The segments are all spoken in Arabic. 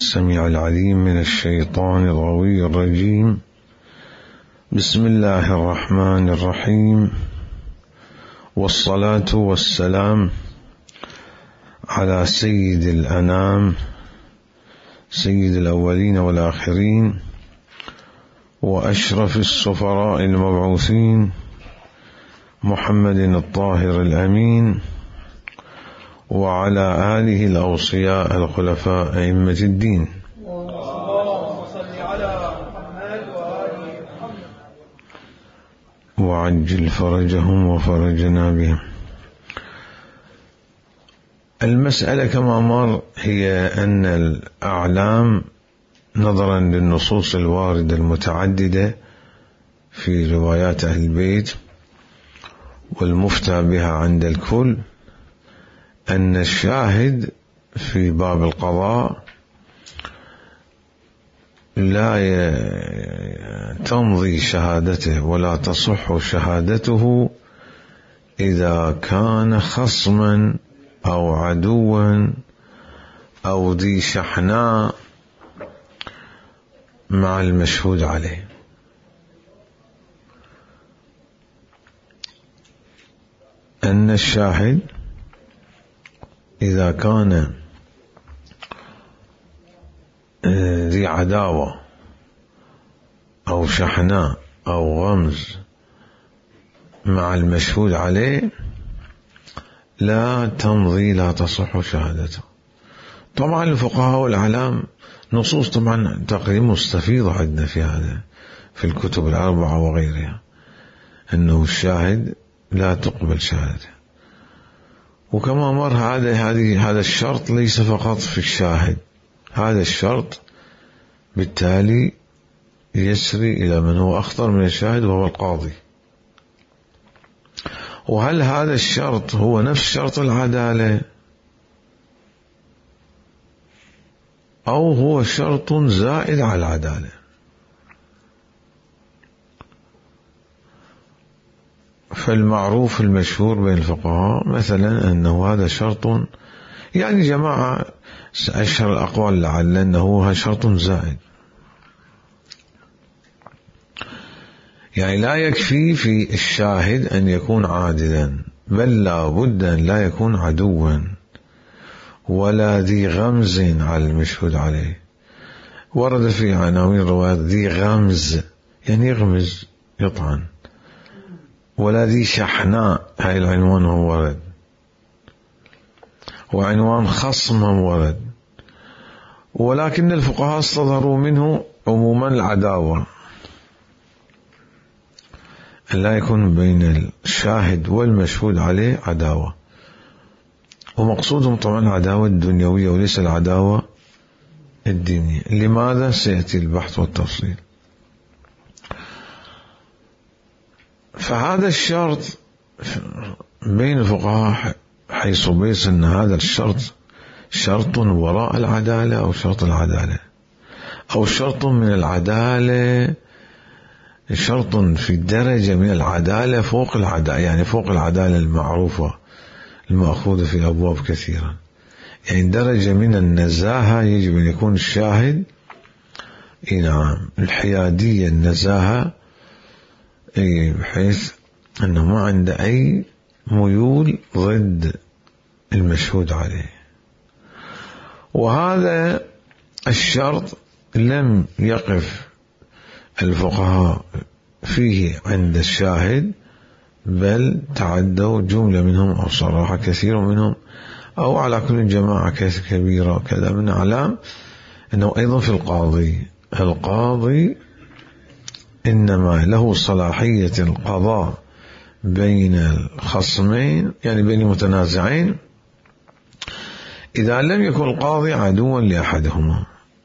السميع العليم من الشيطان الغوي الرجيم. بسم الله الرحمن الرحيم، والصلاة والسلام على سيد الأنام، سيد الأولين والآخرين، وأشرف السفراء المبعوثين، محمد الطاهر الأمين، وعلى آله الأوصياء الخلفاء أئمة الدين. وعجل فرجهم وفرجنا بهم. المسألة كما مر هي أن الأعلام نظرا للنصوص الواردة المتعددة في روايات أهل البيت والمفتى بها عند الكل، أن الشاهد في باب القضاء لا تمضي شهادته ولا تصح شهادته إذا كان خصما أو عدوا أو ذي شحناء مع المشهود عليه. أن الشاهد إذا كان ذي عداوة أو شحناء أو غمز مع المشهود عليه لا تمضي، لا تصح شهادته. طبعا الفقهاء والأعلام نصوص طبعا تقريبا مستفيضة عندنا في هذا، في الكتب الأربعة وغيرها، أنه الشاهد لا تقبل شهادته. وكما مر هذا الشرط ليس فقط في الشاهد، هذا الشرط بالتالي يسري إلى من هو أخطر من الشاهد وهو القاضي. وهل هذا الشرط هو نفس شرط العدالة أو هو شرط زائد على العدالة؟ فالمعروف المشهور بين الفقهاء مثلا أنه هذا شرط، يعني جماعة أشهر الأقوال لعل أنه شرط زائد، يعني لا يكفي في الشاهد أن يكون عادلا، بل لا بد أن لا يكون عدوا ولا ذي غمز على المشهود عليه. ورد في عناوين الروايات ذي غمز، يعني يغمز يطعن، ولا ذي شحناء، هاي العنوان هو ورد، وعنوان خصم ورد. ولكن الفقهاء استظهروا منه عموما العداوة، لا يكون بين الشاهد والمشهود عليه عداوة، ومقصودهم طبعا العداوة الدنيوية وليس العداوة الدينية. لماذا؟ سيأتي البحث والتفصيل. فهذا الشرط بين الفقهاء حيث بيس أن هذا الشرط شرط وراء العدالة أو شرط العدالة، أو شرط من العدالة، شرط في الدرجة من العدالة فوق العدالة، يعني فوق العدالة المعروفة المأخوذة في أبواب كثيرة، يعني درجة من النزاهة يجب أن يكون الشاهد نعم الحيادية، النزاهة، بحيث أنه ما عنده أي ميول ضد المشهود عليه. وهذا الشرط لم يقف الفقهاء فيه عند الشاهد، بل تعدوا جملة منهم أو صراحة كثير منهم، أو على كل جماعة كبيرة كذا من أعلام أنه أيضا في القاضي إنما له صلاحية القضاء بين الخصمين، يعني بين المتنازعين، إذا لم يكن القاضي عدوا لأحدهما.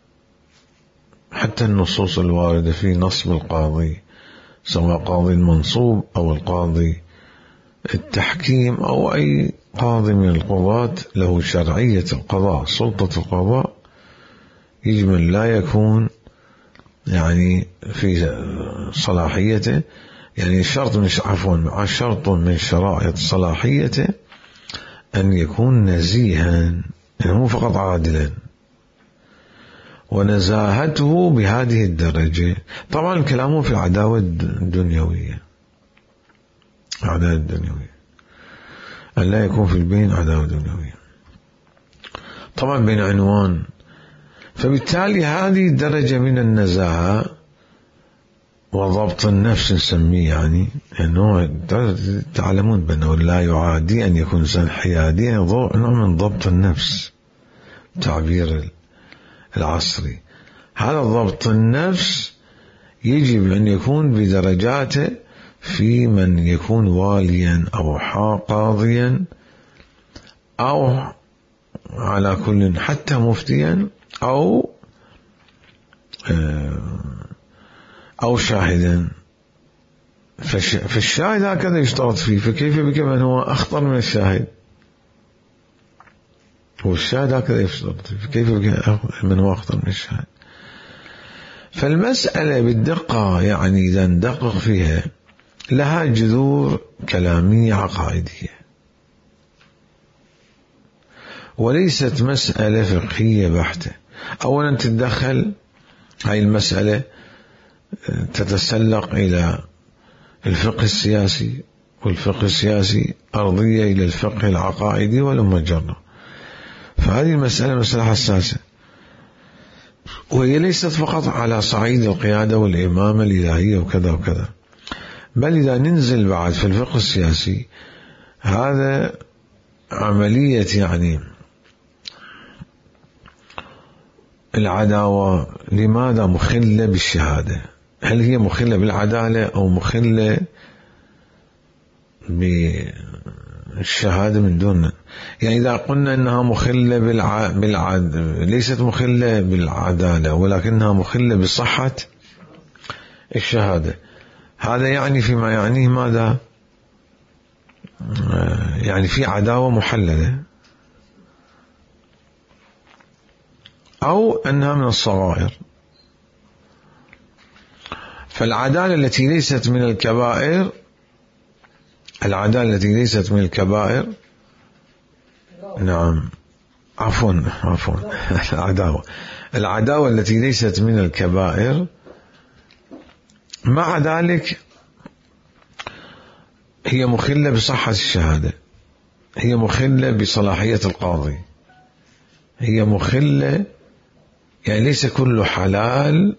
حتى النصوص الواردة في نصب القاضي، سواء قاضي المنصوب أو القاضي التحكيم أو أي قاضي من القضاة، له شرعية القضاء، سلطة القضاء، يجب أن لا يكون يعني في صلاحيته، يعني شرط من شرائط صلاحيته أن يكون نزيها، يعني مو فقط عادلا. ونزاهته بهذه الدرجة. طبعا كلامه في العداوة الدنيوية، العداوة الدنيوية أن لا يكون في البين عداوة دنيوية، طبعا بين عنوان. فبالتالي هذه الدرجة من النزاهة وضبط النفس نسميه، يعني أنه تعلمون بأنه لا يعادي أن يكون إنسان حيادي، نوع من ضبط النفس تعبير العصري. هذا ضبط النفس يجب أن يكون بدرجاته في من يكون واليا أو قاضيا أو على كل حتى مفتيا أو شاهدا. فالشاهد هكذا يشترط فيه، فكيف بك من هو أخطر من الشاهد؟ والشاهد هكذا يشترط فيه، فكيف بك من هو أخطر من الشاهد؟ فالمسألة بالدقة، يعني إذا ندقق فيها، لها جذور كلامية عقائدية، وليست مسألة فقهية بحتة. أولا تتدخل هاي المسألة، تتسلق إلى الفقه السياسي، والفقه السياسي أرضية إلى الفقه العقائدي والأمة الجرة. فهذه المسألة مسألة حساسة، وهي ليست فقط على صعيد القيادة والإمامة الإلهية وكذا وكذا، بل إذا ننزل بعد في الفقه السياسي، هذا عملية يعني العداوة لماذا مخلة بالشهادة؟ هل هي مخلة بالعدالة أو مخلة بالشهادة من دون؟ يعني إذا قلنا أنها مخلة ليست مخلة بالعدالة ولكنها مخلة بصحة الشهادة، هذا يعني فيما يعنيه ماذا؟ يعني في عداوة محللة، أو أنها من الصغائر. فالعدالة التي ليست من الكبائر، العدالة التي ليست من الكبائر، نعم عفوا العداوة التي ليست من الكبائر، مع ذلك هي مخلة بصحة الشهادة، هي مخلة بصلاحية القاضي، هي مخلة، يعني ليس كل حلال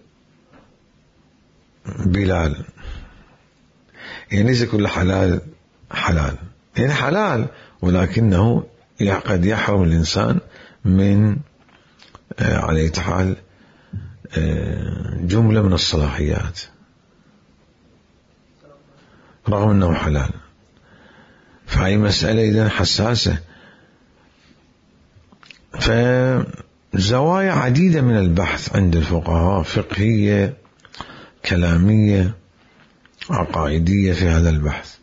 بلال، يعني ليس كل حلال يعني حلال، ولكنه قد يحرم الإنسان من على أي حال جملة من الصلاحيات رغم أنه حلال. فهي مسألة إذن حساسة. فزوايا عديدة من البحث عند الفقهاء، فقهية، كلامية، عقائدية، في هذا البحث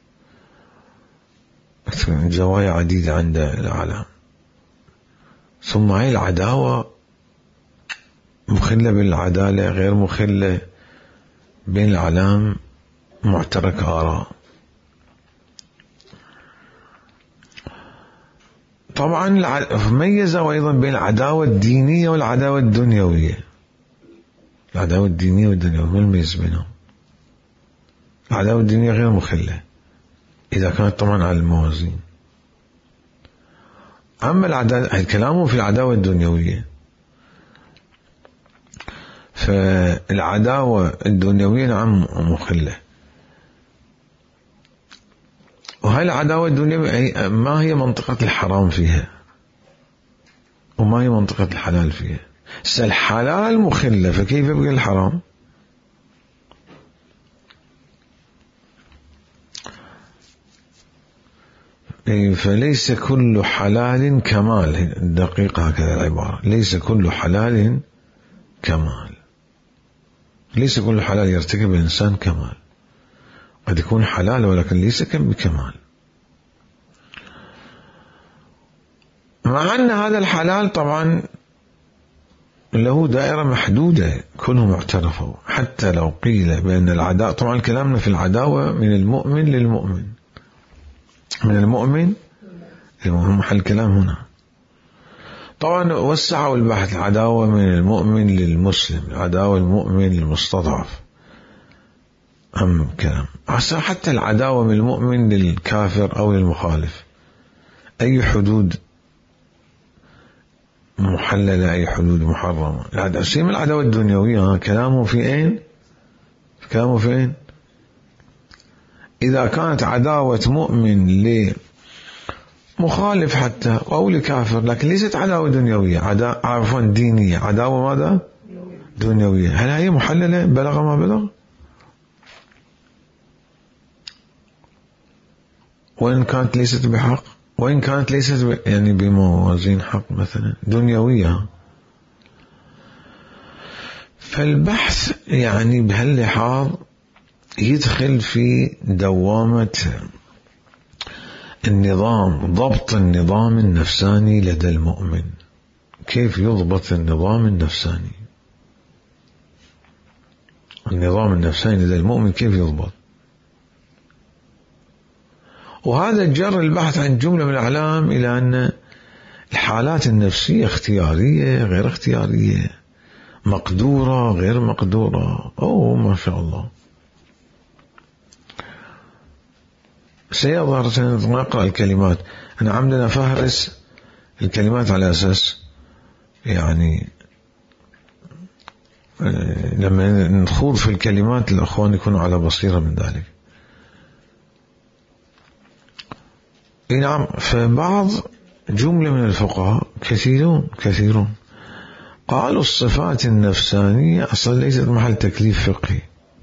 زوايا عديدة عند العالم. ثم هي العداوة مخلة بالعدالة، غير مخلة، بين العالم معترك آراء. طبعا ميزوا أيضا بين العداوة الدينية والعداوة الدنيوية. العداوة الدينية والدنيوية ما الميز بينهم؟ العداوة الدينية غير مخلة إذا كانت طبعا على الموازين. أما الكلام في العداوة الدنيوية، فالعداوة الدنيوية نعم مخلة. وهي العداوة الدنيوية ما هي منطقة الحرام فيها وما هي منطقة الحلال فيها؟ الحلال مخلة، فكيف يبقى الحرام؟ فليس كل حلال كمال، دقيقة هكذا العبارة، ليس كل حلال كمال، ليس كل حلال يرتكب الإنسان كمال، قد يكون حلال ولكن ليس بكمال. مع أن هذا الحلال طبعا له دائرة محدودة كلهم اعترفوا، حتى لو قيل بأن العداوة، طبعا كلامنا في العداوة من المؤمن للمؤمن، من المؤمن للمؤمن، محل كلام هنا. طبعا وسعوا البحث، العداوة من المؤمن للمسلم، العداوة المؤمن للمستضعف، أهم كلام. حتى العداوة من المؤمن للكافر أو للمخالف، أي حدود محللة، أي حدود محرمة. سيما العداوة الدنيوية كلامه في أين؟ كلامه في أين؟ إذا كانت عداوة مؤمن لمخالف حتى أو لكافر، لكن ليست عداوة دنيوية، عفوا دينية، عداوة ماذا؟ دنيوية، هل هي محللة؟ بلغ ما بلغ؟ وإن كانت ليست بحق، وإن كانت ليست يعني بموازين حق، مثلا دنيوية. فالبحث يعني بهاللحاظ يدخل في دوامة النظام، ضبط النظام النفساني لدى المؤمن. كيف يضبط النظام النفساني؟ النظام النفساني لدى المؤمن كيف يضبط؟ وهذا جر البحث عن جملة من الأعلام إلى أن الحالات النفسية اختيارية غير اختيارية، مقدورة غير مقدورة. ما شاء الله. سيظهر سنقرأ الكلمات. أنا عمدنا فهرس الكلمات على أساس يعني لما نخوض في الكلمات الأخوان يكونوا على بصيرة من ذلك. نعم. فبعض جملة من الفقهاء كثيرون قالوا الصفات النفسانية أصلا ليست محل تكليف فقهي.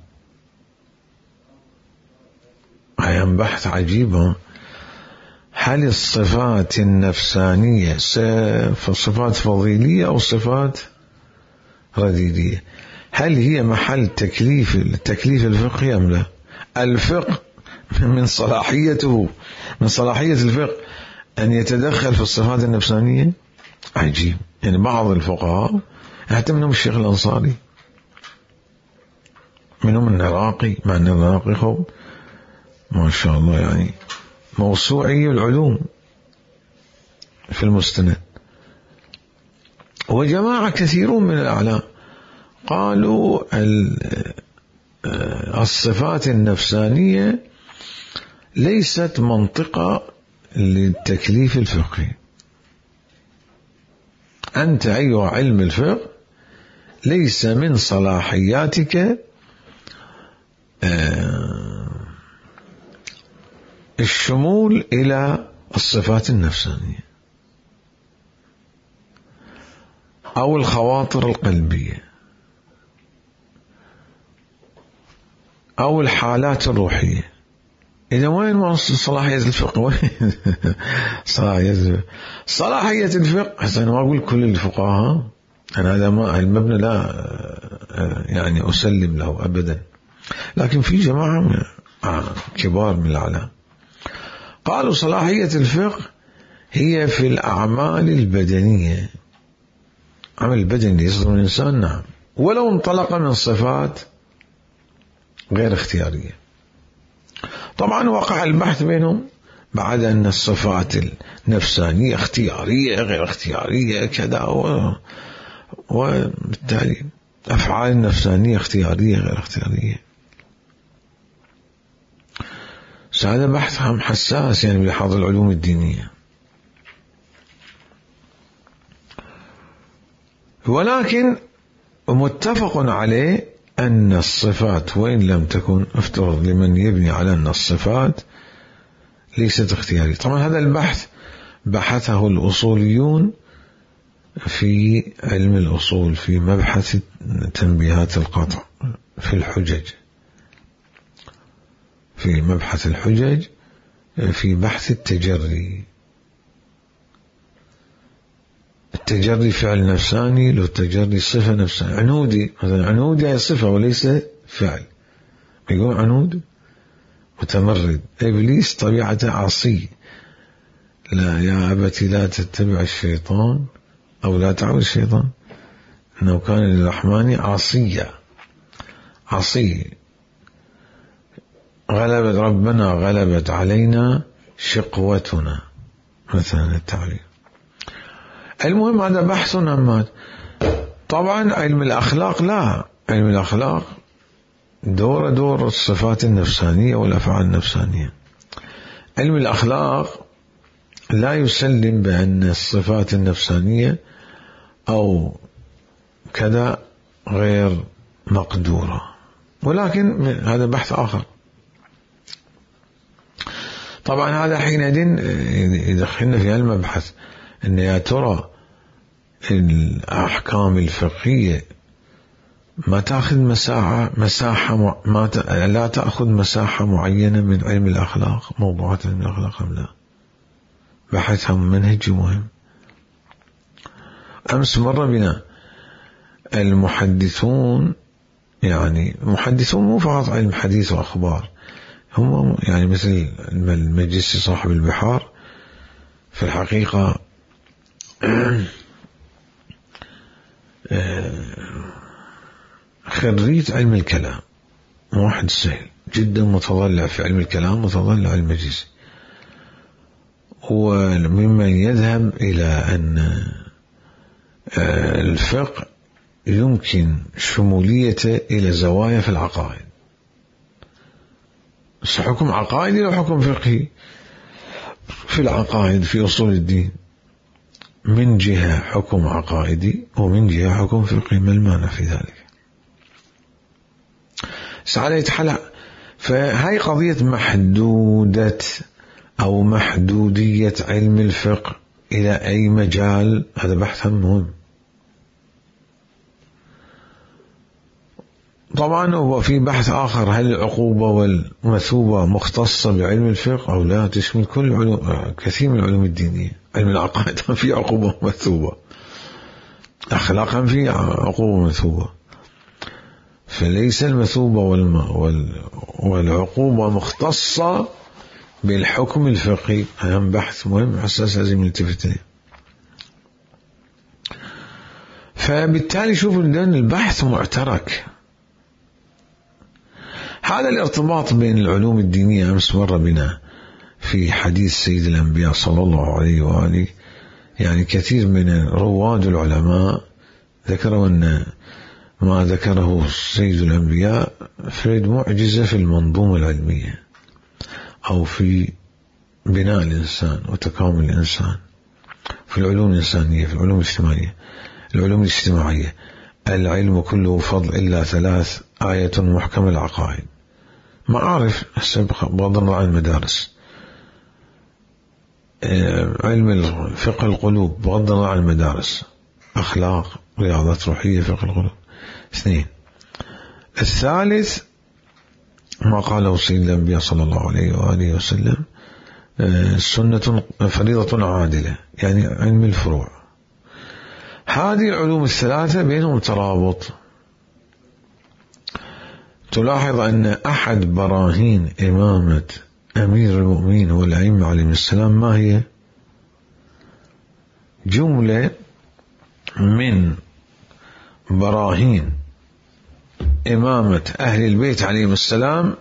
هي بحث عجيب. هل الصفات النفسانية صفات فضيلية أو صفات رديدية؟ هل هي محل التكليف الفقهي أم لا؟ الفقه من صلاحية الفقه أن يتدخل في الصفات النفسانية؟ عجيب. يعني بعض الفقهاء حتى منهم الشيخ الأنصاري، منهم العراقي، مع أن العراقي ما شاء الله يعني موسوعي العلوم في المستند، وجماعة كثيرون من الأعلام قالوا الصفات النفسانية ليست منطقة للتكليف الفقهي. أنت أيها علم الفقه ليس من صلاحياتك الشمول إلى الصفات النفسانية أو الخواطر القلبية أو الحالات الروحية. إذا وين صلاحية الفقه؟ وين صلاحية الفقه؟ حتى أنا ما أقول كل الفقهاء، أنا هذا ما المبنى لا يعني أسلم له أبدا، لكن في جماعة كبار من العلماء قالوا صلاحية الفقه هي في الأعمال البدنية. عمل البدني يصدر من الإنسان، نعم، ولو انطلق من صفات غير اختيارية. طبعا وقع البحث بينهم بعد أن الصفات النفسانية اختيارية غير اختيارية كذا، وبالتالي أفعال النفسانية اختيارية غير اختيارية. هذا بحث حساس يعني بلحاظ العلوم الدينية. ولكن متفق عليه أن الصفات وإن لم تكن، افترض لمن يبني على أن الصفات ليست اختيارية. طبعا هذا البحث بحثه الأصوليون في علم الأصول في مبحث تنبيهات القطع في الحجج، في مبحث الحجج في بحث التجري. التجري فعل نفساني، لو التجري صفة نفسانية. عنودي مثلا، عنودي هي صفة وليس فعل. يقول عنود متمرد. إبليس طبيعته عصي. لا يا أبتي لا تتبع الشيطان أو لا تعبد الشيطان إنه كان للرحمن عصيا. عصي. غلبت ربنا غلبت علينا شقوتنا مثلا التعبير. المهم هذا بحث عن طبعا علم الأخلاق لا، علم الأخلاق دور الصفات النفسانية والأفعال النفسانية. علم الأخلاق لا يسلم بأن الصفات النفسانية أو كذا غير مقدورة، ولكن هذا بحث آخر. طبعا هذا حينئذ يدخلنا في المبحث أن يا ترى الأحكام الفقهية ما تأخذ مساحة لا تأخذ مساحة معينة من علم الأخلاق، موضوعات علم الأخلاق أم لا؟ بحثها منهجي مهم. أمس مر بنا المحدثون، يعني محدثون مو فقط علم حديث وأخبار، هم يعني مثل المجلسي صاحب البحار في الحقيقة خريج علم الكلام، واحد سهل جدا متضلع في علم الكلام، متضلع المجلسي، وممن يذهب إلى أن الفقه يمكن شموليته إلى زوايا في العقائد، بس حكم عقائدي أو حكم فقهي في العقائد في أصول الدين، من جهة حكم عقائدي ومن جهة حكم فقهي، ما المانع في ذلك؟ سعادة حلا. فهاي قضية محدودة أو محدودية علم الفقه إلى أي مجال، هذا بحث مهم. طبعا هو في بحث آخر، هل العقوبة والمثوبة مختصة بعلم الفقه أو لا؟ تشمل كل علوم، كثير من العلوم الدينية. علم العقائد في عقوبة ومثوبة، أخلاقا في عقوبة ومثوبة، فليس المثوبة والعقوبة مختصة بالحكم الفقهي. أهم بحث مهم حساس لازم نلتفت له. فبالتالي شوفوا الآن البحث معترك. هذا الارتباط بين العلوم الدينية أمس مر بنا في حديث سيد الأنبياء صلى الله عليه وآله، يعني كثير من رواد العلماء ذكروا أن ما ذكره سيد الأنبياء فريد معجزة في المنظومة العلمية أو في بناء الإنسان وتكامل الإنسان في العلوم الإنسانية، في العلوم الاجتماعية. العلوم الاجتماعية العلم كله فضل إلا 3: آية محكم العقائد، معارف بغض النظر عن المدارس، علم فقه القلوب بغض النظر عن المدارس، أخلاق، رياضات روحية، فقه القلوب. 2. الثالث ما قاله سيد الأنبياء صلى الله عليه وآله وسلم، سنة فريضة عادلة، يعني علم الفروع. هذه العلوم الثلاثة بينهم ترابط. تلاحظ أن أحد براهين إمامة أمير المؤمنين والأئمة عليهم السلام ما هي؟ جملة من براهين إمامة أهل البيت عليهم السلام،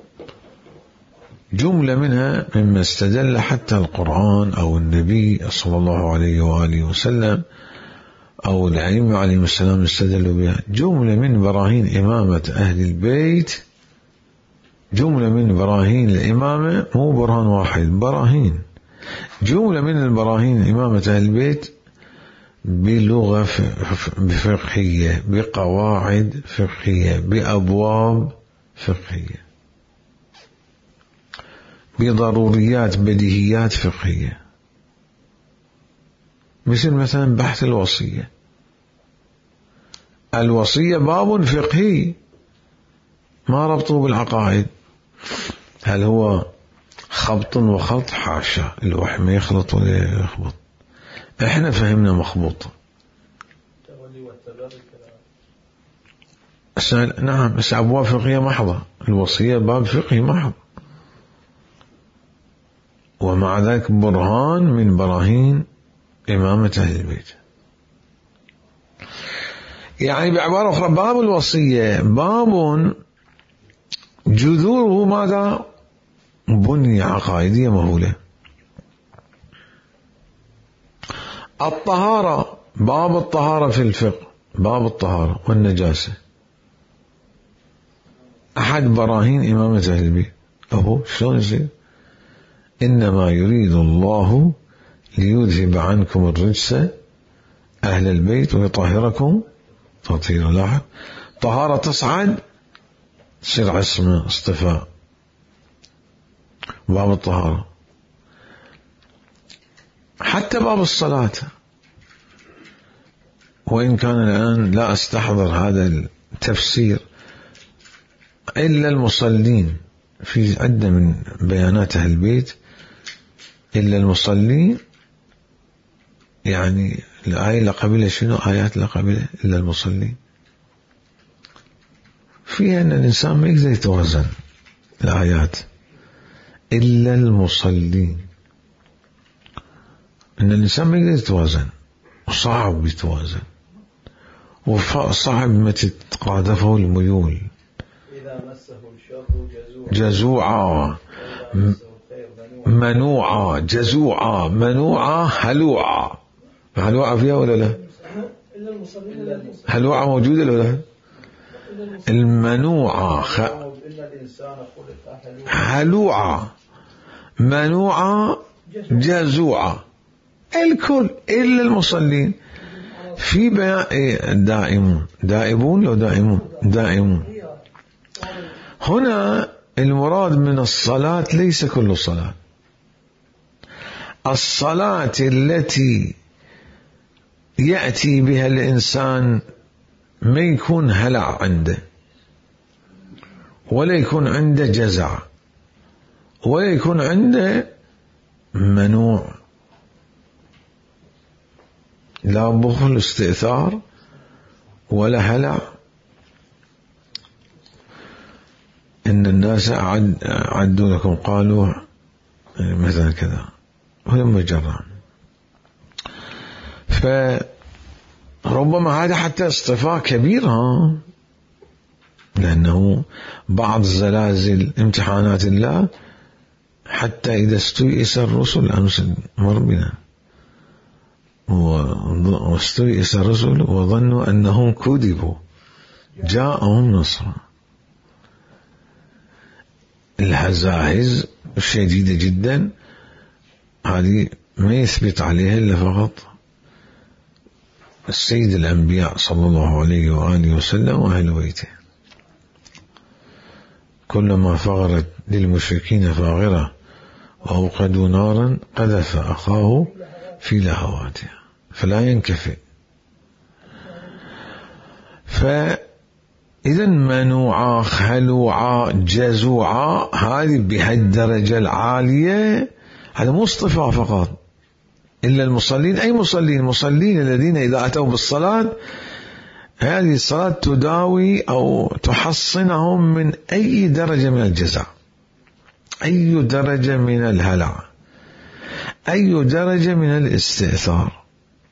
جملة منها مما استدل حتى القرآن أو النبي صلى الله عليه وآله وسلم أو الأئمة عليهم السلام استدلوا بها. جملة من براهين إمامة أهل البيت، جملة من براهين الإمامة، مو برهان واحد، براهين، جملة من البراهين إمامة أهل البيت بلغة فقهية، بقواعد فقهية، بأبواب فقهية، بضروريات بديهيات فقهية، مثلا بحث الوصية. الوصية باب فقهي، ما ربطه بالعقائد. هل هو خبط وخلط؟ حاشا، الوحي ما يخلط ولا يخبط، احنا فهمنا مخبوط. نعم، بس أبواب فقهية محضة، الوصية باب فقهي محض، ومع ذلك برهان من براهين إمامة أهل البيت. يعني بعبارة أخرى باب الوصية باب جذوره ماذا؟ بنية عقائدية مهولة. الطهارة، باب الطهارة في الفقه، باب الطهارة والنجاسة، أحد براهين إمامة أهل البيت. أهو شلون يصير؟ إنما يريد الله ليذهب عنكم الرجس أهل البيت ويطهركم تطهيرا. لاحظ، طهارة تصعد تصير عصمة اصطفاء، باب الطهارة. حتى باب الصلاة، وإن كان الآن لا أستحضر هذا التفسير، إلا المصلين، في عدة من بيانات أهل البيت إلا المصلين، يعني الآية اللي قبلها شنو؟ آيات اللي قبلها إلا المصلين، فيها أن الإنسان ما يقدر يتوازن. الآيات إلا المصلين، أن الإنسان ما يقدر يتوازن، وصعب يتوازن، وصعب متى تقاذفه الميول. إذا مسه الشر جزوعا منوعا، جزوعا منوعا هلوعا. هلوعا فيها ولا لا؟ هلوعا موجودة ولا لا؟ المنوعة هلوعا منوعا جزوعا، الكل إلا المصلين. في بيان دائمون، دائبون لو دائمون، دائمون. هنا المراد من الصلاة ليس كل صلاة، الصلاة التي يأتي بها الإنسان ما يكون هلع عنده، ولا يكون عنده جزع، ولا يكون عنده منوع، لا بخل استئثار ولا هلع. إن الناس أعدوا لكم قالوا مثلا كذا، ولما جرى. فربما هذا حتى اصطفاء كبير، لأنه بعض الزلازل امتحانات الله، حتى إذا استيئس الرسل، أمس مر بنا، واستيئس الرسل وظنوا أنهم كذبوا جاءهم نصر. الهزائز الشديدة جدا هذه ما يثبت عليها إلا فقط السيد الأنبياء صلى الله عليه وآله وسلم وأهل بيته. كلما فغرت للمشركين فاغرة وأوقدوا نارا قذف أخاه في لهواته فلا ينكفئ. فإذا منوعا خلوعا جزوعا، هذه بهالدرجة العالية، هذا مو اصطفاء فقط. إلا المصلين، أي مصلين؟ المصلين الذين إذا أتوا بالصلاة هذه الصلاة تداوي أو تحصنهم من أي درجة من الجزع، أي درجة من الهلع، أي درجة من الاستئثار.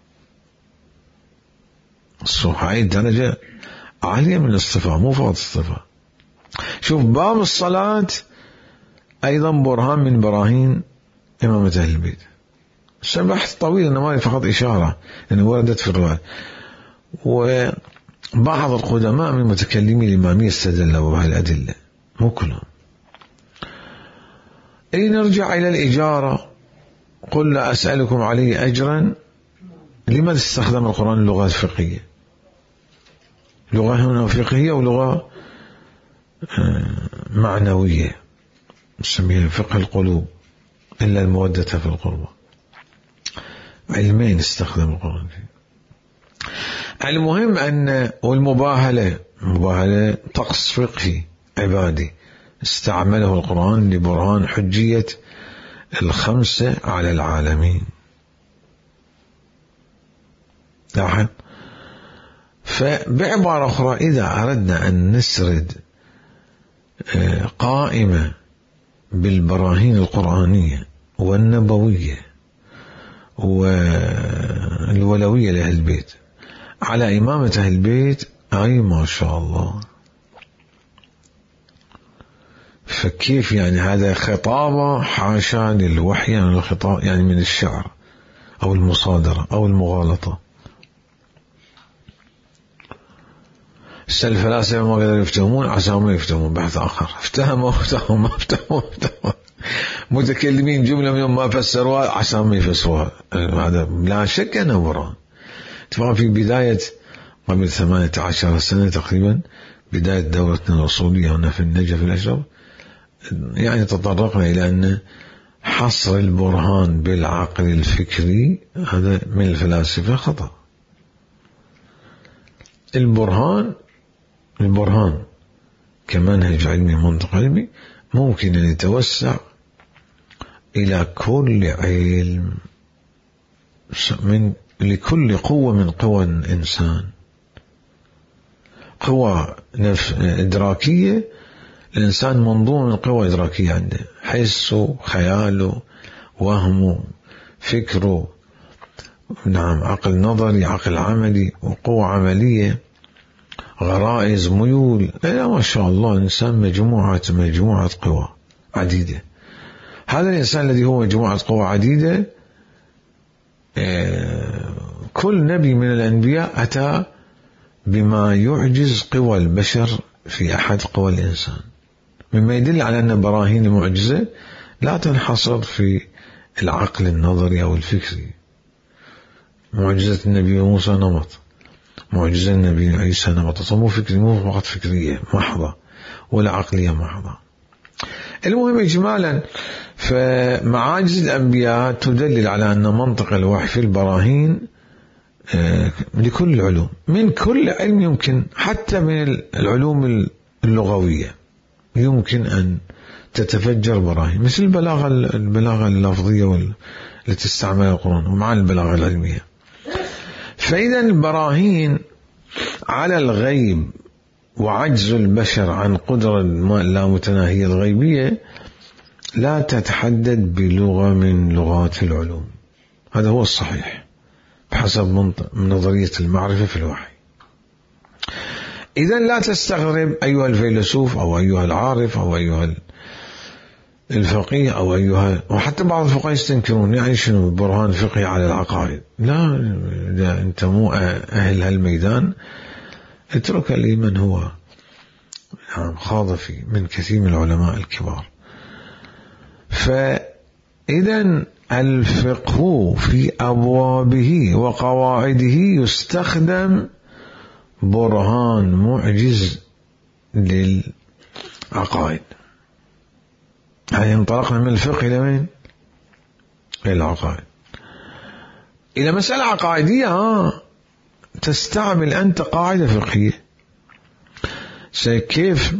الصبح هاي درجة عالية من الاصطفاء، مو فقط اصطفاء. شوف باب الصلاة أيضا برهان من براهين إمامة أهل البيت. بحث طويل، إنما فقط إشارة لأنه وردت في الرواية. وبعض القدماء من متكلمي الإمامية استدلوا بهذه الأدلة، مو كلهم. أي نرجع إلى الإجارة. قل لا أسألكم عليه أجرا. لماذا استخدم القرآن اللغات الفقهية؟ لغة هنا فقهية ولغة معنوية نسميها فقه القلوب، إلا المودة في القربة. علمين استخدم القرآن فيه. المهم أن والمباهلة، مباهلة طقس فقهي عبادي استعمله القرآن لبرهان حجية الخمسة على العالمين. لاحظ. فبعبارة أخرى، إذا أردنا أن نسرد قائمة بالبراهين القرآنية والنبوية والولوية لأهل البيت على إمامة أهل البيت، أي ما شاء الله. فكيف يعني هذا خطابة حاشا للوحي، يعني الخطاب يعني من الشعر، أو المصادرة أو المغالطة. الفلاسفة ما قدروا يفتهمون عسى ما يفتهمون بحث آخر، افتهموا متكلمين جملة منهم ما فسروها عسى ما يفسروها. هذا لا شك أنه برهان. طبعا في بداية قبل 18 سنة تقريبا، بداية دورتنا الأصولية هنا في النجف الأشرف، يعني تطرقنا إلى أن حصر البرهان بالعقل الفكري هذا من الفلاسفة خطأ. البرهان كمنهج علمي منطق علمي ممكن أن يتوسع إلى كل علم، لكل قوة من قوى الإنسان، قوى إدراكية. الإنسان منظومة من قوى إدراكية عنده، حسه، خياله، وهمه، فكره، نعم، عقل نظري، عقل عملي، وقوة عملية، غرائز، ميول، ما شاء الله. الإنسان مجموعة قوى عديدة. هذا الإنسان الذي هو مجموعة قوى عديدة، كل نبي من الأنبياء أتى بما يعجز قوى البشر في أحد قوى الإنسان، مما يدل على أن براهين المعجزة لا تنحصر في العقل النظري أو الفكري. معجزة النبي موسى نمط، معجزة النبي عيسى نمط، مو فكري، مو فقط فكرية محضة ولا عقلية محضة. المهم إجمالا، فمعاجز الأنبياء تدلل على أن منطق الوحي في البراهين لكل العلوم، من كل علم يمكن، حتى من العلوم اللغوية يمكن أن تتفجر براهين، مثل البلاغة اللفظية التي تستعملها القرآن ومع البلاغة العلمية. فإذا البراهين على الغيب وعجز البشر عن قدرة اللامتناهية الغيبية لا تتحدد بلغة من لغات العلوم. هذا هو الصحيح بحسب نظرية المعرفة في الوحي. إذن لا تستغرب أيها الفيلسوف أو أيها العارف أو أيها الفقيه أو أيها، وحتى بعض الفقهاء يستنكرون، يعني شنو برهان فقهي على العقائد؟ لا، إذا أنت مو أهل هالميدان اترك لي من هو خاض فيه من كثير من العلماء الكبار. فإذا الفقه في أبوابه وقواعده يستخدم برهان معجز للعقائد. يعني انطلقنا من الفقه إلى وين؟ إلى العقائد، إلى مسألة عقائدية. تستعمل أنت قاعدة فقهية كيف؟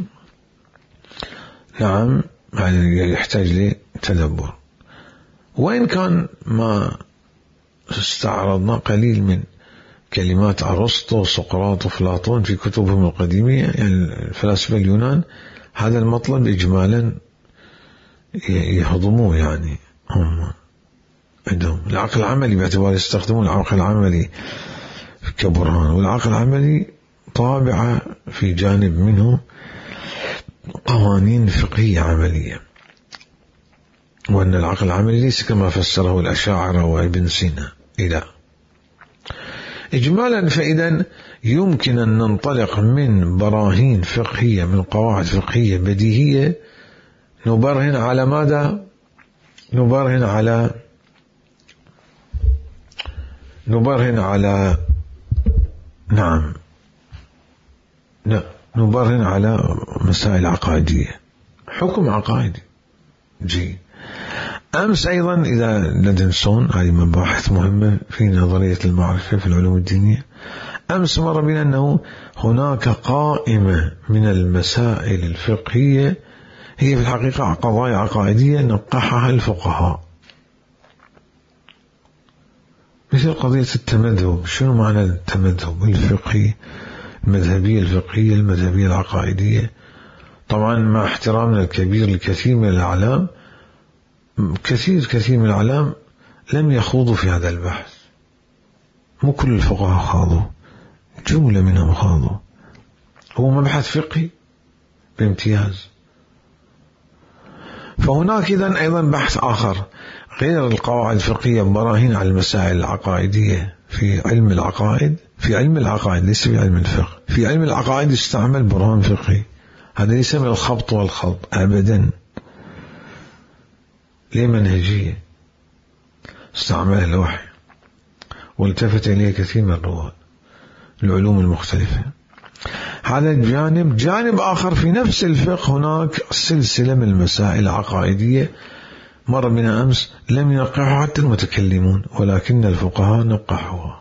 نعم، هذا يحتاج لتدبر. وإن كان ما استعرضنا قليل من كلمات أرسطو وسقراط وأفلاطون في كتبهم القديمة، يعني الفلاسفة اليونان، هذا المطلب إجمالا يهضموه. يعني هم عندهم العقل العملي، باعتبار يستخدمون العقل العملي كبرهان، والعقل العملي طابعة في جانب منه قوانين فقهية عملية، وأن العقل العملي ليس كما فسره الأشاعرة وابن سينا إلى إجمالا. فإذا يمكن أن ننطلق من براهين فقهية، من قواعد فقهية بديهية، نبرهن على ماذا؟ نبرهن على مسائل عقائدية، حكم عقائدي. جيد. أمس أيضا، إذا لا تنسون، هذه مباحث مهمة في نظرية المعرفة في العلوم الدينية، أمس مر بنا أنه هناك قائمة من المسائل الفقهية هي في الحقيقة قضايا عقائدية نقحها الفقهاء، مثل قضية التمذهب. شنو معنى التمذهب الفقهي؟ المذهبية الفقهية، المذهبية العقائدية. طبعا مع احترامنا الكبير لكثير من الأعلام، كثير من الأعلام لم يخوضوا في هذا البحث، مو كل الفقهاء خاضوا، جملة منهم خاضوا. هو مبحث فقهي بامتياز. فهناك إذن أيضا بحث آخر غير القواعد الفقهية، براهين على المسائل العقائدية في علم العقائد. في علم العقائد ليس في علم الفقه. في علم العقائد يستعمل برهان فقهي، هذا ليس من الخبط والخلط أبدا، ليه منهجية استعملها الوحي والتفت إليه كثير من الرواد العلوم المختلفة. هذا جانب آخر في نفس الفقه هناك سلسلة من المسائل العقائدية مر بنا أمس لم ينقحها حتى المتكلمون، ولكن الفقهاء نقحوها،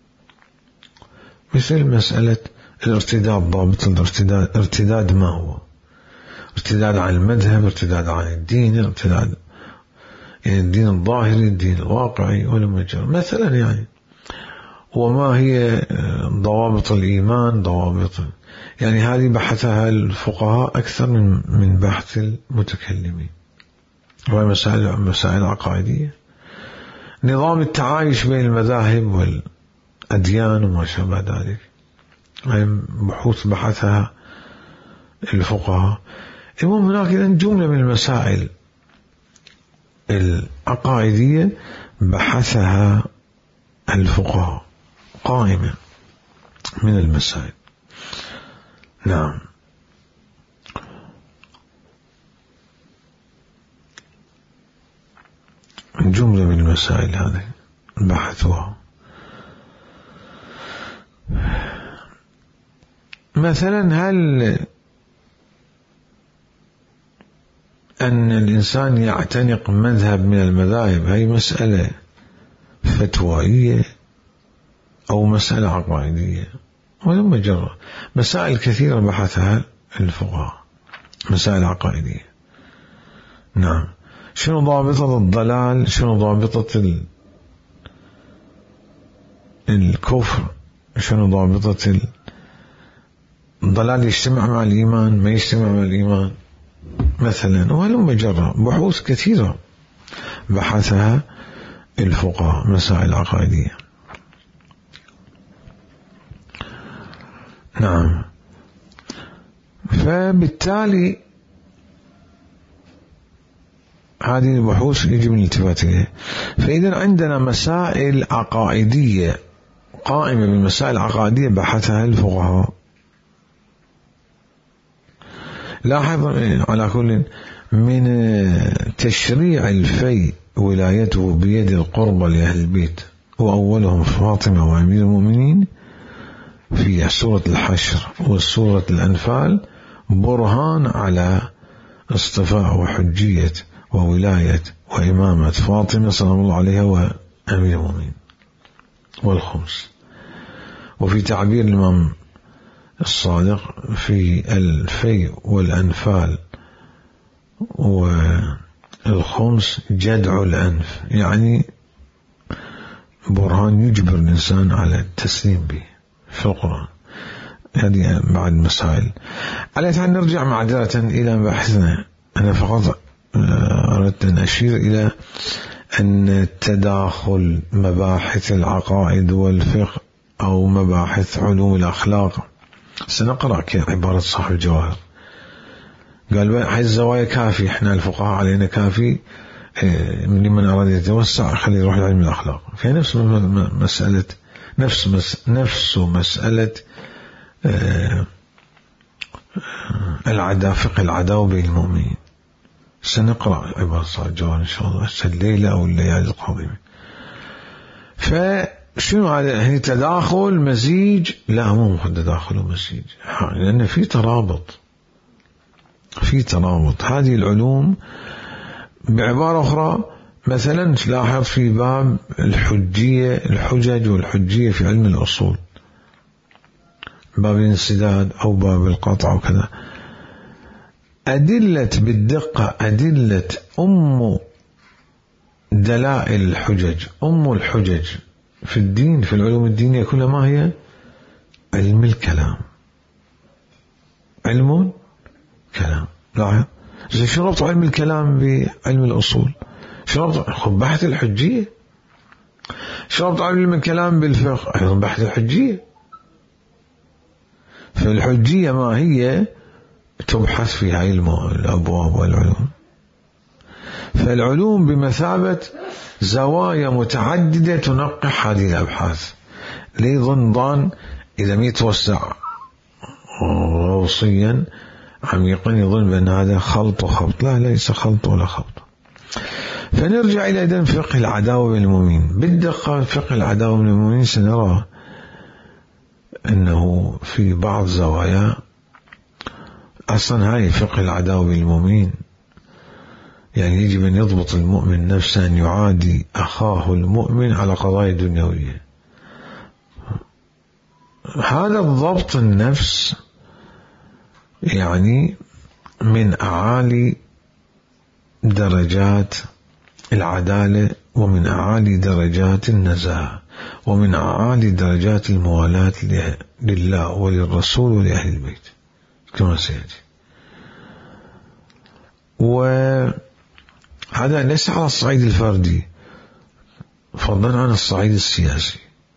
مثل مسألة الارتداد. ضابط الارتداد ما هو؟ ارتداد عن المذهب، ارتداد عن الدين، ارتداد يعني الدين الظاهري، الدين الواقعي والمجرد مثلا يعني. وما هي ضوابط الإيمان، ضوابط يعني هذه بحثها الفقهاء أكثر من بحث المتكلمين، وهي مسائل عقائدية. نظام التعايش بين المذاهب والأديان وما شابه ذلك، هي بحوث بحثها الفقهاء. المهم هناك إذن جملة من المسائل العقائدية بحثها الفقهاء، قائمة من المسائل. نعم. جملة من المسائل هذه بحثوها. مثلا هل أن الإنسان يعتنق مذهب من المذاهب هي مسألة فتوائية أو مسألة عقائدية؟ ولما جرى مسائل كثيرة بحثها الفقهاء، مسائل عقائدية. نعم. شنو ضابطة الضلال؟ شنو ضابطة الكفر؟ شنو ضابطة الضلال؟ يجتمع مع الإيمان ما يجتمع مع الإيمان مثلا؟ ولما جرى بحوث كثيرة بحثها الفقهاء، مسائل عقائدية. نعم. فبالتالي هذه البحوث يجب الالتفات إليها. فإذا عندنا مسائل عقائدية قائمة بالمسائل العقائدية بحثها الفقهاء. لاحظ على كل من تشريع الفي ولايته بيد القربى لأهل البيت، وأولهم فاطمة وأمير المؤمنين في سورة الحشر وسورة الأنفال، برهان على اصطفاء وحجية وولاية وإمامة فاطمة صلى الله عليها وأمير المؤمنين والخمس. وفي تعبير الإمام الصادق في الفي والأنفال والخمس جدع الأنف، يعني برهان يجبر الإنسان على التسليم به في القرآن. هذه بعد مسائل. على أن نرجع معذرة إلى بحثنا. أنا فقط أردت أن أشير إلى أن تداخل مباحث العقائد والفقه أو مباحث علوم الأخلاق، سنقرأ عبارة صاحب الجواهر قال هاي الزوايا كافي، احنا الفقهاء علينا كافي، لمن أراد يتوسع خلي يروح لعلم الأخلاق. في نفس مسألة نفس مسألة فقه العداوة بين المؤمنين. سنقرأ عبارة صاحب الجواهر إن شاء الله الليلة أو الليالي القادمة. فشنو هذا؟ هي تداخل مزيج؟ لا، مو تداخل ومزيج، لأن في ترابط. هذه العلوم بعبارة أخرى مثلا تلاحظ في باب الحجج والحجية في علم الأصول، باب الانسداد أو باب القطع وكذا، أدلة بالدقة، أدلة دلائل الحجج، الحجج في الدين، في العلوم الدينية كلها ما هي؟ علم الكلام، علم كلام. لاحظ شو ربط علم الكلام بعلم الأصول؟ شو ربط بحث الحجية؟ شو ربط علم الكلام بالفقه؟ أيضا بحث الحجية. فالحجية ما هي؟ تبحث في هاي الأبواب والعلوم. فالعلوم بمثابة زوايا متعددة تنقح هذه الأبحاث. ليه ضن إذا ما يتوسع غوصيا عميقا يظن بأن هذا خلط وخبط. لا، ليس خلط ولا خبط. فنرجع إلى إذن فقه العداوة بين المؤمنين. بالدقة فقه العداوة بين المؤمنين سنرى أنه في بعض زوايا أصلا هاي فقه العداوة بين المؤمنين يعني يجب أن يضبط المؤمن نفسه أن يعادي أخاه المؤمن على قضايا دنيوية. هذا الضبط النفس يعني من أعالي درجات العدالة، ومن أعالي درجات النزاهة، ومن أعالي درجات الموالاة لله وللرسول ولأهل البيت كما سيأتي. وهذا ليس على الصعيد الفردي فضلا عن الصعيد السياسي.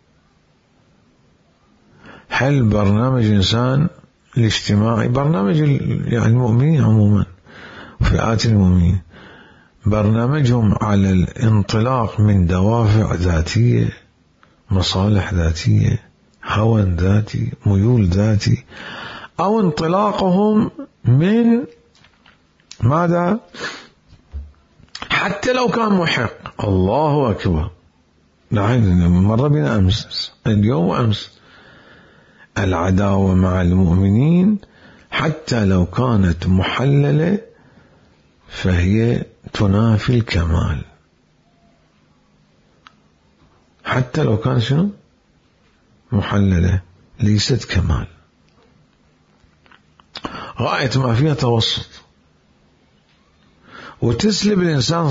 هل برنامج إنسان الاجتماعي، برنامج يعني المؤمنين عموما وفئات المؤمنين، برنامجهم على الانطلاق من دوافع ذاتية، مصالح ذاتية، هوى ذاتي، ميول ذاتي، أو انطلاقهم من ماذا؟ حتى لو كان محق. الله أكبر، مر بنا أمس، اليوم وأمس، العداوة مع المؤمنين حتى لو كانت محللة فهي تنافي الكمال. حتى لو كان شنو؟ محللة، ليست كمال، غاية ما فيها توسط، وتسلب الإنسان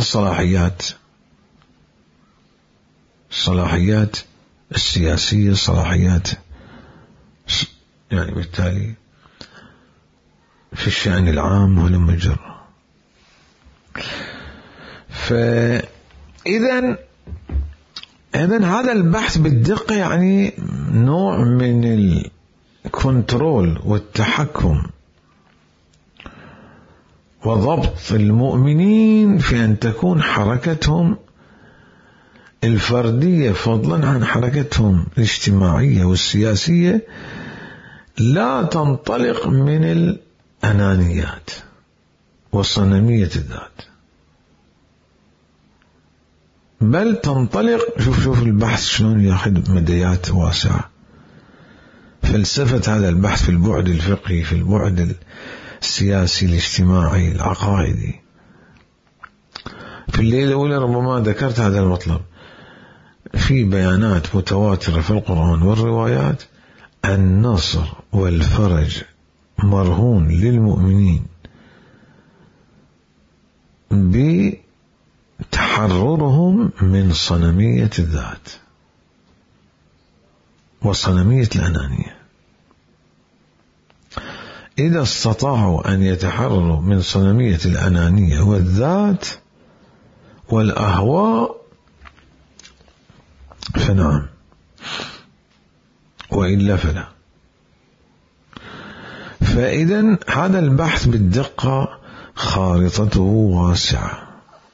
الصلاحيات السياسية، الصلاحيات يعني بالتالي في الشأن العام ولما جرى. فإذا هذا البحث بالدقة يعني نوع من الكنترول والتحكم وضبط المؤمنين في أن تكون حركتهم الفردية فضلا عن حركتهم الاجتماعية والسياسية لا تنطلق من الأنانيات وصنمية الذات، بل تنطلق. شوف البحث شلون ياخذ مديات واسعة. فلسفة هذا البحث في البعد الفقهي، في البعد السياسي الاجتماعي العقائدي. في الليلة الأولى ربما ذكرت هذا المطلب. في بيانات متواترة في القرآن والروايات النصر والفرج مرهون للمؤمنين بتحررهم من صنمية الذات وصنمية الأنانية. إذا استطاعوا أن يتحرروا من صنمية الأنانية والذات والأهواء فنعم، وإلا فلا. فإذا هذا البحث بالدقة خارطته واسعة.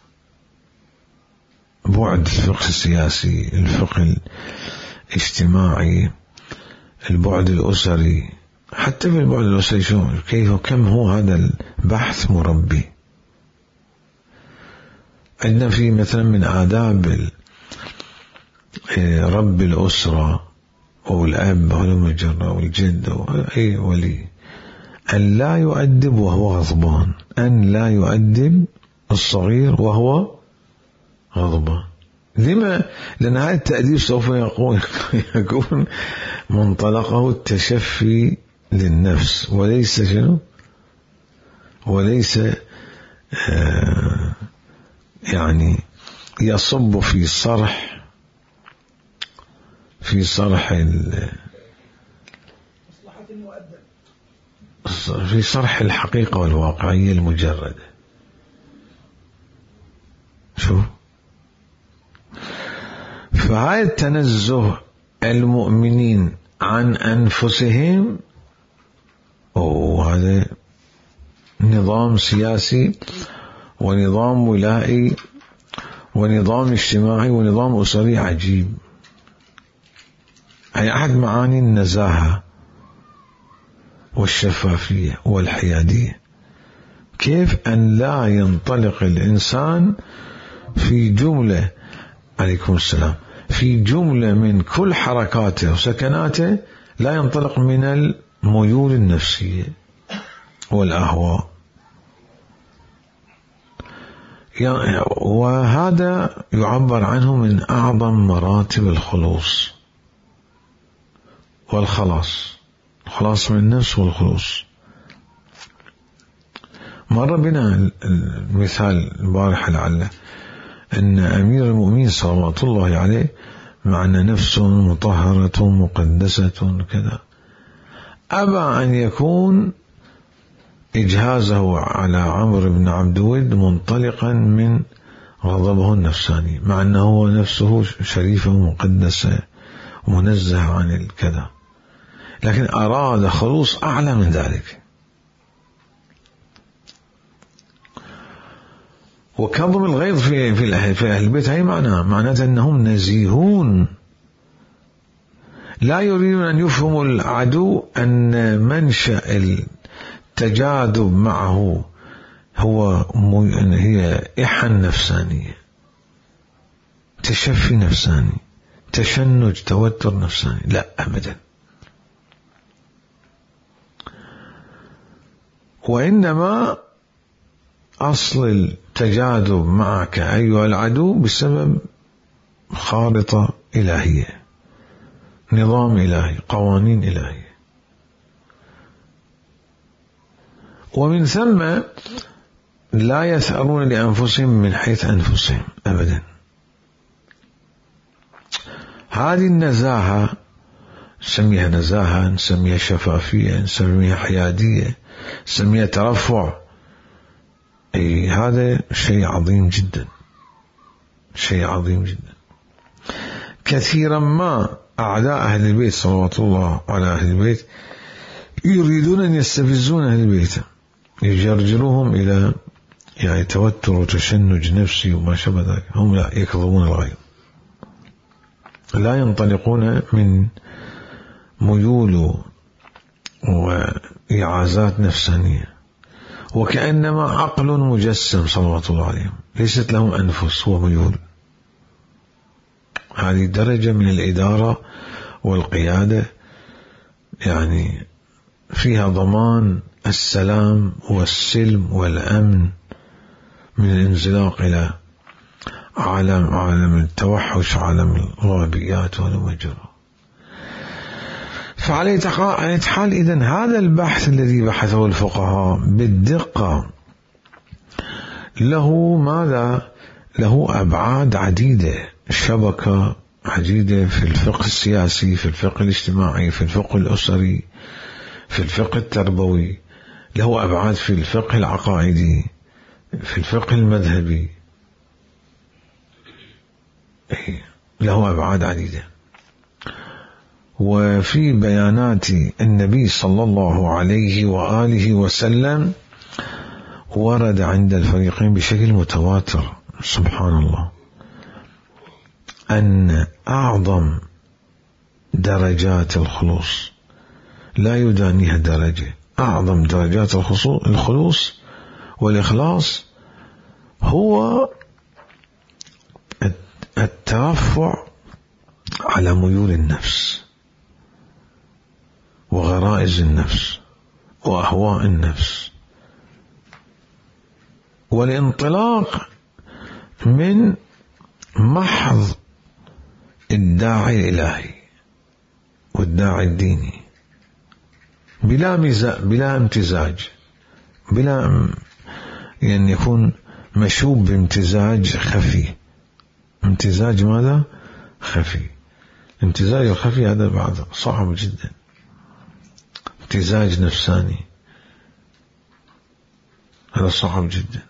بعد الفقه السياسي، الفقه الاجتماعي، البعد الأسري. حتى في البعد الأسري كيف كم هو هذا البحث مربي. عندنا في مثلا من آداب رب الأسرة أو الأب أو المجرى أو الجد أو أي ولي أن لا يؤدب وهو غضبان، أن لا يؤدب الصغير وهو غضبان. لما؟ لأن هذا التأديب سوف يكون منطلقه التشفي للنفس وليس شنو؟ وليس يعني يصب في صرح الحقيقة والواقعية المجردة. شوف، فهذا التنزه المؤمنين عن أنفسهم، وهذا نظام سياسي ونظام ولائي ونظام اجتماعي ونظام أسري عجيب. هي أحد معاني النزاهة والشفافية والحيادية. كيف أن لا ينطلق الإنسان في جملة، عليكم السلام، في جملة من كل حركاته وسكناته لا ينطلق من الميول النفسية والأهواء. وهذا يعبر عنه من أعظم مراتب الخلوص والخلاص، الخلاص من النفس والخلوص. مر بنا المثال البارحة لعله أن أمير المؤمنين صلوات الله عليه معنى نفس مطهرة مقدسة كذا، أبى أن يكون إجهازه على عمرو بن عبد الود منطلقا من غضبه النفساني، مع أنه هو نفسه شريفة ومقدسة ومنزه عن الكذا، لكن أراد خلوص أعلى من ذلك. وكظم الغيظ في أهل البيت هي معناته أنهم نزيهون، لا يريدون أن يفهموا العدو أن منشأ التجاذب معه هي إحن نفسانية، تشفي نفساني، تشنج، توتر نفساني، لا أبدا. وإنما أصل التجاذب معك أيها العدو بسبب خارطة إلهية، نظام إلهي، قوانين إلهية. ومن ثم لا يثأرون لأنفسهم من حيث أنفسهم أبدا. هذه النزاهة نسميها نزاهة، نسميها شفافية، نسميها حيادية، نسميها ترفع. هذا شيء عظيم جدا، شيء عظيم جدا. كثيرا ما أعداء أهل البيت صلوات الله على أهل البيت يريدون أن يستفزون أهل البيت، يجرجروهم إلى توتر وتشنج نفسي وما شابه ذلك. هم لا يكظمون الغيظ، لا ينطلقون من ميول وإعازات نفسانية، وكأنما عقل مجسم صلوات الله عليهم، ليست لهم أنفس وميول. هذه درجة من الإدارة والقيادة فيها ضمان السلام والسلم والأمن من الانزلاق إلى عالم التوحش، عالم الغابيات والمجرى. فعليه حال إذن هذا البحث الذي بحثه الفقهاء بالدقة له ماذا؟ له أبعاد عديدة، شبكة عديدة في الفقه السياسي، في الفقه الاجتماعي، في الفقه الأسري، في الفقه التربوي، له أبعاد في الفقه العقائدي، في الفقه المذهبي، له أبعاد عديدة. وفي بيانات النبي صلى الله عليه وآله وسلم ورد عند الفريقين بشكل متواتر سبحان الله أن أعظم درجات الخلوص لا يدانيها درجة، أعظم درجات الخلوص والإخلاص هو الترفع على ميول النفس وغرائز النفس وأهواء النفس، والانطلاق من محض الداعي الإلهي والداعي الديني بلا امتزاج، بلا يكون مشوب بامتزاج خفي. امتزاج ماذا؟ خفي. امتزاج الخفي هذا بعد صعب جدا. امتزاج نفساني هذا صعب جدا.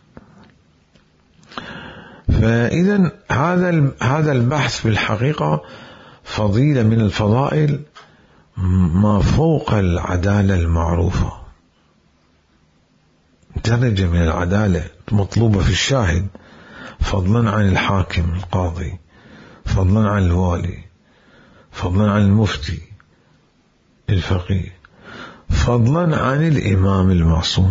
فإذا هذا البحث في الحقيقة فضيلة من الفضائل ما فوق العدالة المعروفة. درجة من العدالة مطلوبة في الشاهد، فضلا عن الحاكم القاضي، فضلا عن الوالي، فضلا عن المفتي الفقيه، فضلا عن الإمام المعصوم.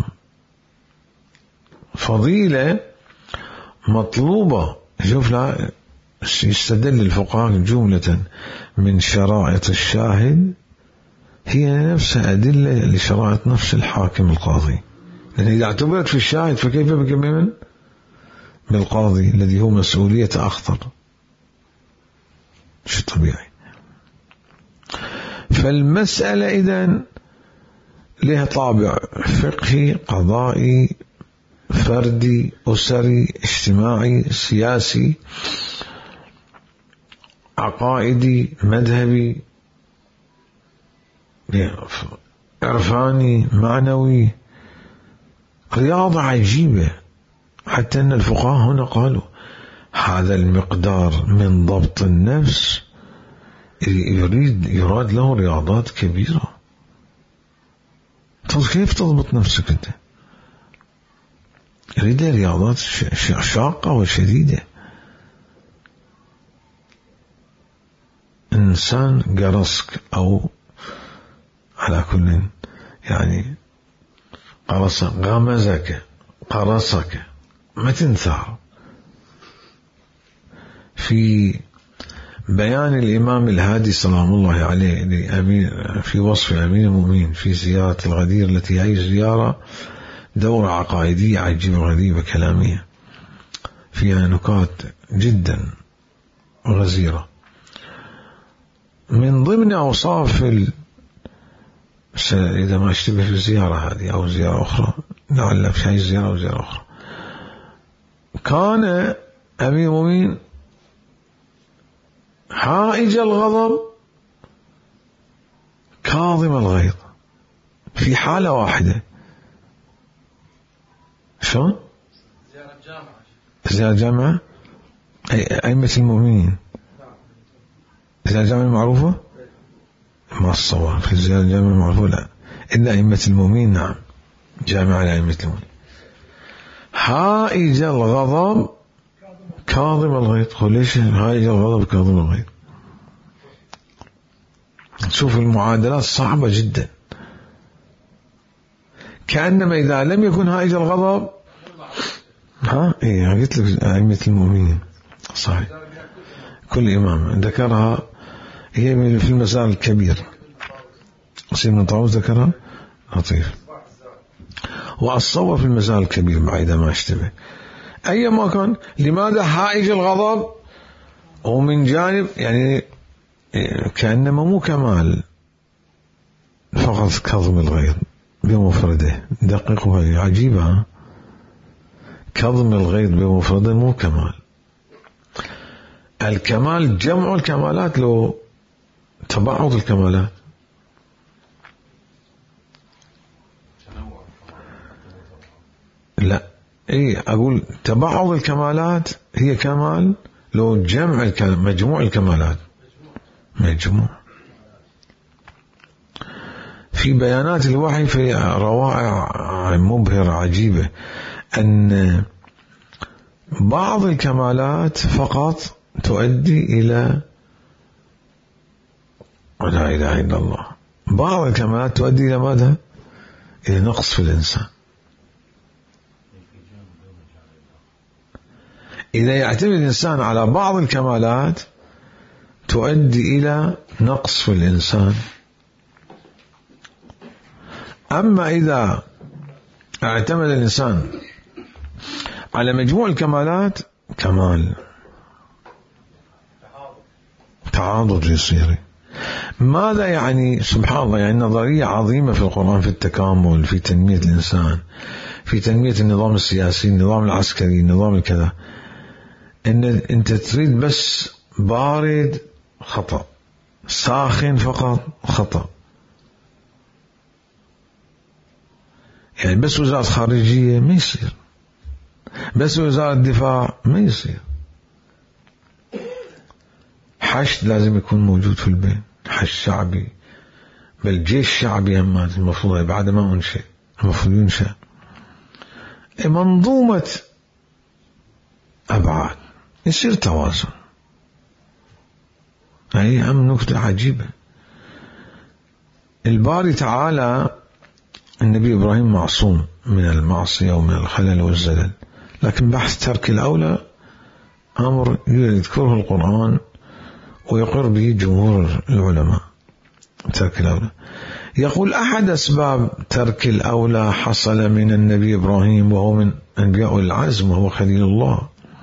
فضيلة مطلوبة. شوف، لا يستدل الفقهاء جملة من شرائط الشاهد هي نفسها أدلة لشرائط نفس الحاكم القاضي، لأن إذا اعتبرت في الشاهد فكيف بك من بالقاضي الذي هو مسؤوليته أخطر؟ شو طبيعي. فالمسألة إذن لها طابع فقهي، قضائي، فردي، أسري، اجتماعي، سياسي، عقائدي، مذهبي، عرفاني، معنوي، رياضة عجيبة. حتى أن الفقهاء هنا قالوا هذا المقدار من ضبط النفس يراد له رياضات كبيرة. طيب كيف تضبط نفسك أنت؟ يريد رياضات شاقة وشديدة. إنسان قرصك أو على كل يعني قرصك، غمزك، قرصك، ما تنثار. في بيان الإمام الهادي سلام الله عليه في وصف أمير المؤمنين في زيارة الغدير، التي هي زيارة دورة عقائدية عجيبة غريبة كلامية فيها نكات جدا غزيرة. من ضمن أوصاف إذا ما اشتبه في الزيارة هذه أو زيارة أخرى، لعل في هذه الزيارة أو زيارة أخرى، كان أمير المؤمنين حائج الغضب كاظم الغيظ في حالة واحدة. شلون؟ زيارة جامعة أئمة المؤمنين. زيارة جامعة معروفة؟ ما الصواب في زيارة جامعة معروفة؟ لا، إلا أئمة المؤمنين. نعم، جامعة لأئمة المؤمنين. حائج الغضب كاظم الغيظ. قل ليش حائج الغضب كاظم الغيظ؟ شوف المعادلات صعبة جدا. كأنما إذا لم يكن هائج الغضب قلت لك أئمة المؤمنين صحيح، كل إمام ذكرها، هي في المسائل الكبير. سيد بن طاووس ذكرها لطيف، والصور في المسائل الكبير بعد ما اشتبه. أيما كان، لماذا حائج الغضب؟ ومن جانب يعني كأنما مو كمال فقط كظم الغيظ بمفرده. دقيقها عجيبة، كظم الغيظ بمفرده مو كمال. الكمال جمع الكمالات، لو تبعض الكمالات. لا، أقول تبعض الكمالات هي كمال، لو جمع مجموع الكمالات مجموع. في بيانات الوحي في روائع مبهرة عجيبة أن بعض الكمالات فقط تؤدي إلى لا إله إلا الله. بعض الكمالات تؤدي إلى ماذا؟ إلى نقص في الإنسان. إذا يعتمد الإنسان على بعض الكمالات تؤدي إلى نقص في الإنسان. أما إذا اعتمد الإنسان على مجموع الكمالات كمال، تعاضد يصير. ماذا يعني؟ سبحان الله، يعني نظرية عظيمة في القرآن في التكامل، في تنمية الإنسان، في تنمية النظام السياسي، النظام العسكري، النظام الكذا. إن أنت تريد بس بارد خطأ، ساخن فقط خطأ. يعني بس وزارة خارجية ما يصير، بس وزارة الدفاع ما يصير. حشد لازم يكون موجود في البيت، حشد شعبي، بل جيش شعبي هم المفروض بعد ما أنشئ، المفروض ينشأ. منظومة أبعاد، يصير توازن. هي نكتة عجيبة. الباري تعالى النبي إبراهيم معصوم من المعصية ومن الخلل والزلل، لكن بحث ترك الأولى أمر يذكره القرآن ويقر به جمهور العلماء. ترك الأولى، يقول أحد أسباب ترك الأولى حصل من النبي إبراهيم، وهو من أنبياء العزم وهو خليل الله.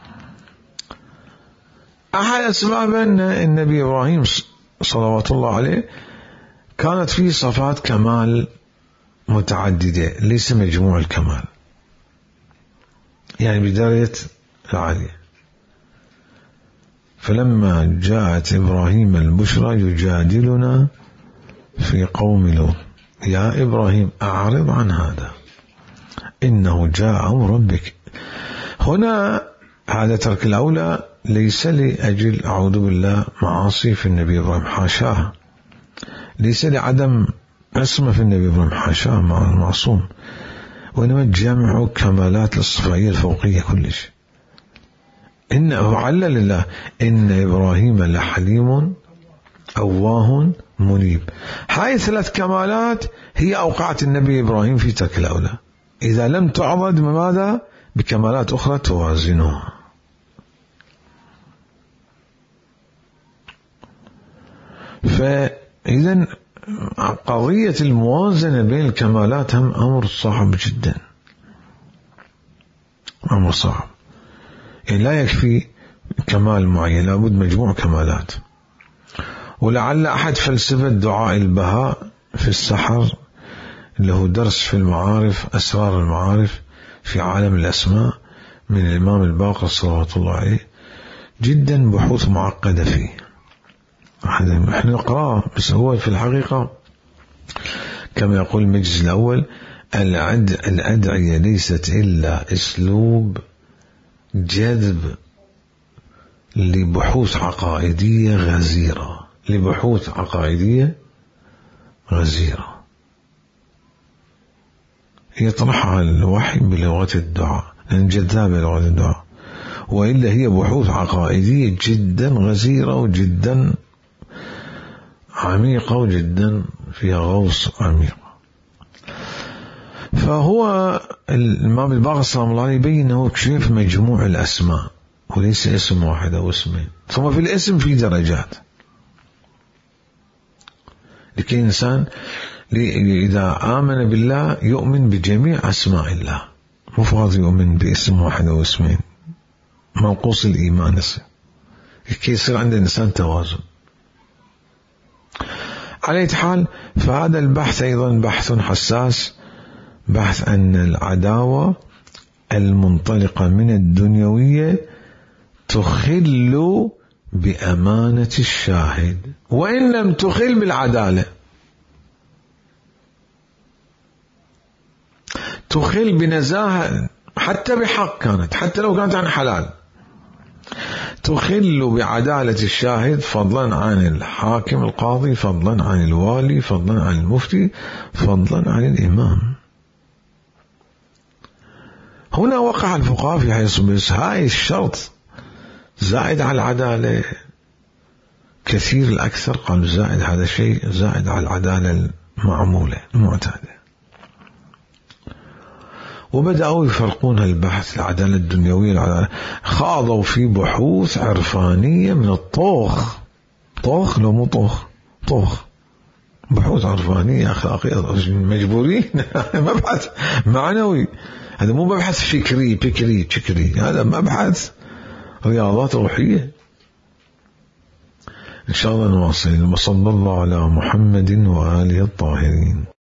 أحد أسباب أن النبي إبراهيم صلوات الله عليه كانت فيه صفات كمال متعددة، ليس مجموع الكمال، يعني بداية العالية. فلما جاءت إبراهيم البشرى يجادلنا في قوم لوط يا إبراهيم أعرض عن هذا إنه جاء أمر ربك. هنا هذا ترك الأولى ليس لأجل أعوذ بالله معاصي في النبي إبراهيم، حاشاه، ليس لعدم اسمه في النبي إبراهيم، حاشاه مع المعصوم، وإنما جمع كمالات الصفائية الفوقية كلش. إنه علل الله إن إبراهيم لحليم أواه منيب. هاي 3 كمالات هي أوقعت النبي إبراهيم في ترك الأولى، إذا لم تعضد بماذا؟ بكمالات أخرى توازنها. فإذا قضية الموازنة بين الكمالات هم أمر صعب جدا، أمر صعب، يعني لا يكفي كمال معين، لابد مجموع كمالات. ولعل أحد فلسفة دعاء البهاء في السحر له درس في المعارف، أسرار المعارف في عالم الأسماء، من الإمام الباقر صلوات الله عليه، جدا بحوث معقدة فيه. احنا نقرأ، بس هو في الحقيقة كما يقول المجلس الأول الأدعية ليست إلا أسلوب جذب لبحوث عقائدية غزيرة، لبحوث عقائدية غزيرة يطرحها الوحي بلغة الدعاء، لأن جذابة لغة الدعاء، وإلا هي بحوث عقائدية جدا غزيرة وجدا عميقة وجدا فيها غوص عميق. فهو الإمام الباقر صلى الله عليه يبين أنه كيف مجموع الأسماء وليس اسم واحد أو اسمين. ثم في الاسم في درجات، لكي الإنسان إذا آمن بالله يؤمن بجميع أسماء الله، مو فقط يؤمن باسم واحد أو اسمين، منقوص الإيمان، لكي يصير عند الإنسان توازن. على أي حال، فهذا البحث أيضا بحث حساس، بحث أن العداوة المنطلقة من الدنيوية تخل بأمانة الشاهد، وإن لم تخل بالعدالة، تخل بنزاهة، حتى بحق كانت، حتى لو كانت عن حلال، تخل بعدالة الشاهد، فضلا عن الحاكم القاضي، فضلا عن الوالي، فضلا عن المفتي، فضلا عن الإمام. هنا وقع الفقهاء في حيث بس هاي الشرط زائد على العدالة، كثير الأكثر قالوا زائد، هذا شيء زائد على العدالة المعمولة المعتادة. وبدأوا يفرقون البحث، العدالة الدنيوية، العدالة، خاضوا في بحوث عرفانية من الطوخ، طوخ لو مو طوخ، طوخ، بحوث عرفانية أخلاقية، مجبورين. مبحث معنوي، هذا مو مبحث فكري، هذا مبحث رياضات روحية. إن شاء الله نواصل. وصلى الله على محمد وآله الطاهرين.